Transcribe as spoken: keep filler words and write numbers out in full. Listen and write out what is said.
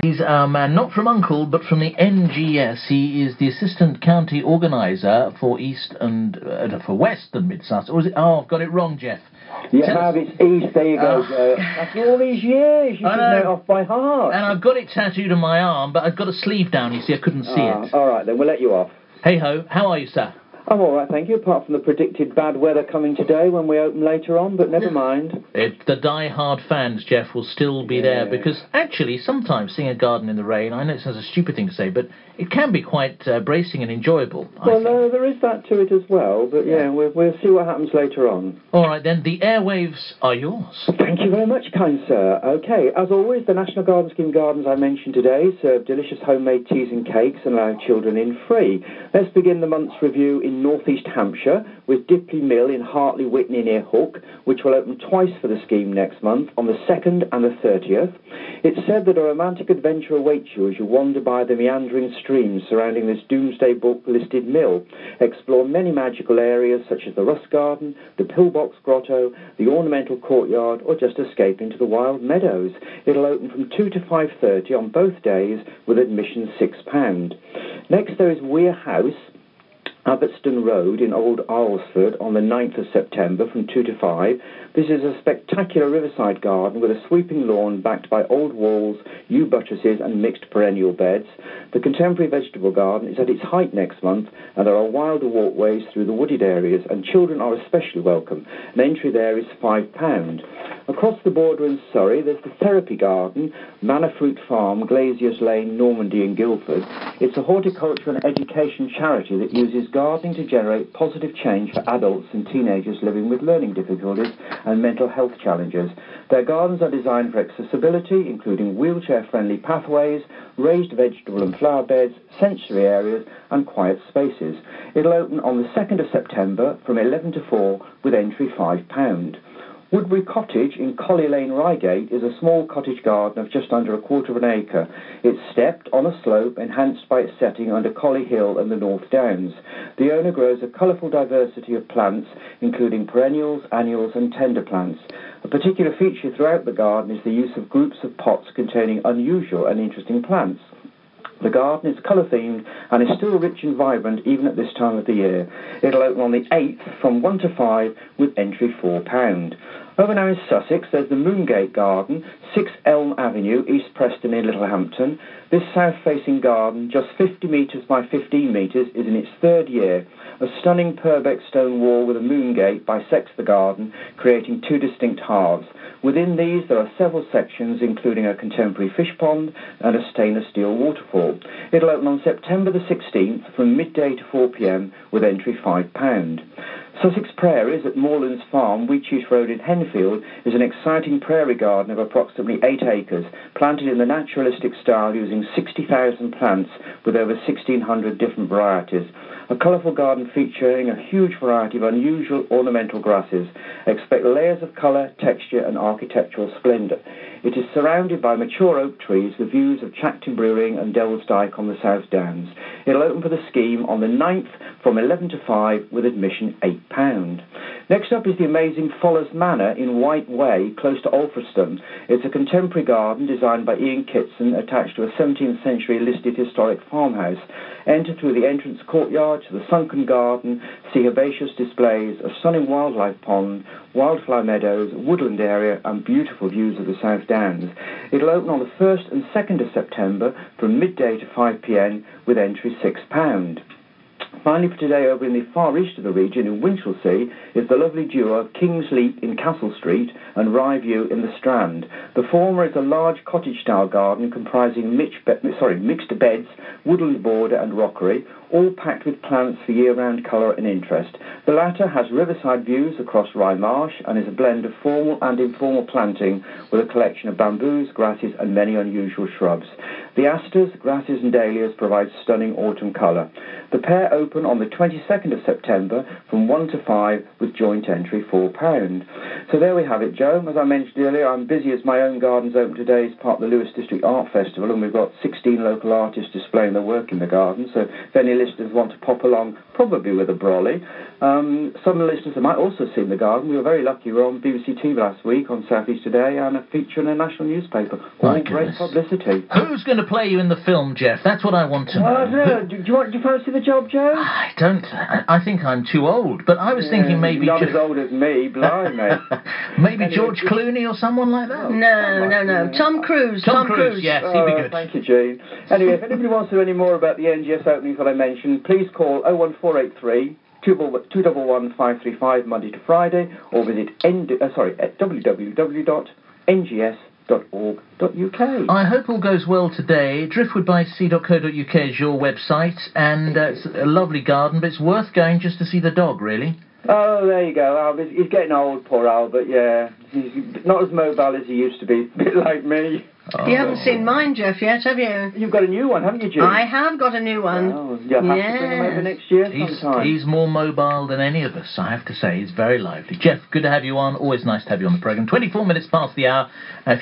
He's our man, not from Uncle, but from the N G S. He is the Assistant County Organiser for East and uh, for West and Mid Sussex. Or is it? Oh, I've got it wrong, Jeff. You Tell have, us. it's East, there you go, Oh. Joe. After all these years, you I should know. know it off by heart. And I've got it tattooed on my arm, but I've got a sleeve down, you see, I couldn't see Ah, it. all right, then, we'll let you off. Hey-ho, how are you, sir? I'm all right, thank you, apart from the predicted bad weather coming today when we open later on, but never mind. It, the die-hard fans, Jeff, will still be Yeah. there, because actually, sometimes seeing a garden in the rain, I know it sounds a stupid thing to say, but it can be quite uh, bracing and enjoyable, I Well, think. no, there is that to it as well, but yeah, Yeah. we'll, we'll see what happens later on. All right, then, the airwaves are yours. Thank you very much, kind sir. OK, as always, the National Garden Scheme Gardens I mentioned today serve delicious homemade teas and cakes and allow children in free. Let's begin the month's review in North East Hampshire with Dipley Mill in Hartley Whitney near Hook, which will open twice for the scheme next month, on the second and the thirtieth. It's said that a romantic adventure awaits you as you wander by the meandering streams surrounding this Doomsday Book-listed mill. Explore many magical areas such as the Rust Garden, the Pillbox Grotto, the Ornamental Courtyard, or just escape into the wild meadows. It'll open from two to five thirty on both days with admission six pounds. Next there is Weir House, Abbotston Road in Old Alresford on the ninth of September from two to five. This is a spectacular riverside garden with a sweeping lawn backed by old walls, yew buttresses and mixed perennial beds. The contemporary vegetable garden is at its height next month, and there are wilder walkways through the wooded areas, and children are especially welcome. An entry there is five pounds. Across the border in Surrey, there's the Therapy Garden, Manor Fruit Farm, Glaziers Lane, Normandy and Guildford. It's a horticulture and education charity that uses gardening to generate positive change for adults and teenagers living with learning difficulties and mental health challenges. Their gardens are designed for accessibility, including wheelchair-friendly pathways, raised vegetable and flower beds, sensory areas and quiet spaces. It'll open on the second of September from eleven to four with entry five pounds. Woodbury Cottage in Collie Lane, Reigate, is a small cottage garden of just under a quarter of an acre. It's stepped on a slope, enhanced by its setting under Collie Hill and the North Downs. The owner grows a colourful diversity of plants, including perennials, annuals and tender plants. A particular feature throughout the garden is the use of groups of pots containing unusual and interesting plants. The garden is colour-themed and is still rich and vibrant even at this time of the year. It'll open on the eighth from one to five with entry four pounds. Over now in Sussex, there's the Moongate Garden, six Elm Avenue, East Preston in Littlehampton. This south-facing garden, just fifty metres by fifteen metres, is in its third year. A stunning Purbeck stone wall with a moongate bisects the garden, creating two distinct halves. Within these, there are several sections, including a contemporary fish pond and a stainless steel waterfall. It'll open on September the sixteenth from midday to four p m with entry five pounds. Sussex Prairies at Moorlands Farm, Wheatsheaf Road in Henfield, is an exciting prairie garden of approximately eight acres, planted in the naturalistic style using sixty thousand plants with over sixteen hundred different varieties. A colourful garden featuring a huge variety of unusual ornamental grasses. Expect layers of colour, texture and architectural splendour. It is surrounded by mature oak trees with views of Chacton Brewing and Devil's Dyke on the South Downs. It'll open for the scheme on the ninth from eleven to five with admission eight pounds. Next up is the amazing Follers Manor in White Way, close to Alfriston. It's a contemporary garden designed by Ian Kitson, attached to a seventeenth century listed historic farmhouse. Enter through the entrance courtyard to the sunken garden, see herbaceous displays, a stunning wildlife pond, wildflower meadows, woodland area and beautiful views of the South Downs. It'll open on the first and second of September from midday to five p m with entry six pounds. Finally for today, over in the far east of the region, in Winchelsea, is the lovely duo of King's Leap in Castle Street and Rye View in the Strand. The former is a large cottage-style garden comprising mixed, be sorry, mixed beds, woodland border and rockery, all packed with plants for year-round colour and interest. The latter has riverside views across Rye Marsh and is a blend of formal and informal planting with a collection of bamboos, grasses and many unusual shrubs. The asters, grasses and dahlias provide stunning autumn colour. The pair open on the twenty-second of September from one to five with joint entry four pounds. So there we have it, Joe. As I mentioned earlier, I'm busy as my own gardens open today as part of the Lewis District Art Festival, and we've got sixteen local artists displaying their work in the garden. So if any listeners want to pop along, probably with a brolly. Um, some of the listeners might also see in the garden. We were very lucky. We were on B B C T V last week on South East Today and a feature in a national newspaper. All My great goodness. publicity. Who's going to play you in the film, Jeff? That's what I want to know. Well, I don't know. Do, do, you want, do you fancy the job, Joe? I don't. I, I think I'm too old, but I was Yeah, thinking maybe not Jo- as old as me, blimey. maybe Anyway, George just- Clooney or someone like that. No, no, no. Tom Cruise. Tom Cruise, yes, he'd be Oh, good. thank you, Jean. Anyway, if anybody wants to know any more about the N G S openings that I mentioned, please call oh one four eight three, two one one, five three five Monday to Friday, or visit N- uh, sorry, at w w w dot n g s dot org dot u k. I hope all goes well today. driftwood by sea dot co dot u k is your website, and uh, it's a lovely garden, but it's worth going just to see the dog, really. Oh, there you go, Albert. He's getting old, poor Albert, yeah. He's not as mobile as he used to be, a bit like me. Oh. You haven't seen mine, Jeff, yet, have you? You've got a new one, haven't you, Jean? I have got a new one. Oh, you'll have to bring him over Yes. next year He's, sometime. he's more mobile than any of us, I have to say. He's very lively. Jeff, good to have you on. Always nice to have you on the programme. twenty-four minutes past the hour. Uh,